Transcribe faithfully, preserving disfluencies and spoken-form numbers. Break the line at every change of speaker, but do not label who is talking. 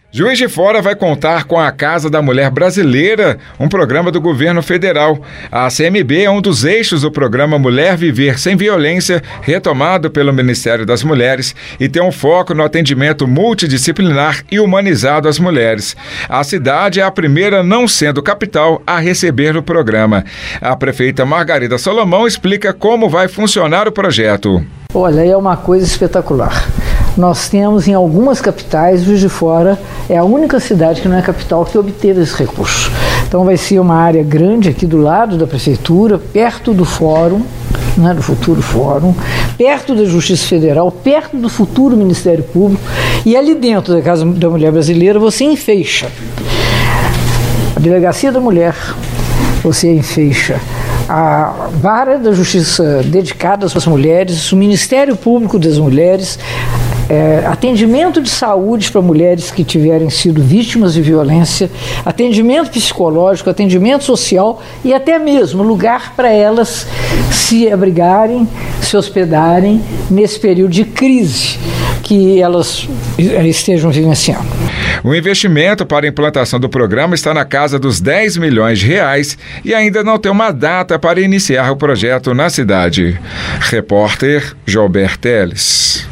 Juiz de Fora vai contar com a Casa da Mulher Brasileira, um programa do governo federal. A C M B é um dos eixos do programa Mulher Viver Sem Violência, retomado pelo Ministério das Mulheres, e tem um foco no atendimento multidisciplinar e humanizado às mulheres. A cidade é a primeira, não sendo capital, a receber o programa. A prefeita Margarida Solomão explica como vai funcionar o projeto.
Olha, é uma coisa espetacular. Nós temos em algumas capitais, Juiz de Fora é a única cidade que não é capital que obteve esse recurso. Então vai ser uma área grande aqui do lado da prefeitura, perto do fórum, né, do futuro fórum, perto da Justiça Federal, perto do futuro Ministério Público, e ali dentro da Casa da Mulher Brasileira você enfeixa a Delegacia da Mulher, você enfeixa a Vara da Justiça dedicada às mulheres, o Ministério Público das Mulheres, É, atendimento de saúde para mulheres que tiverem sido vítimas de violência, atendimento psicológico, atendimento social e até mesmo lugar para elas se abrigarem, se hospedarem nesse período de crise que elas estejam vivenciando.
O investimento para a implantação do programa está na casa dos dez milhões de reais e ainda não tem uma data para iniciar o projeto na cidade. Repórter Joelber Teles.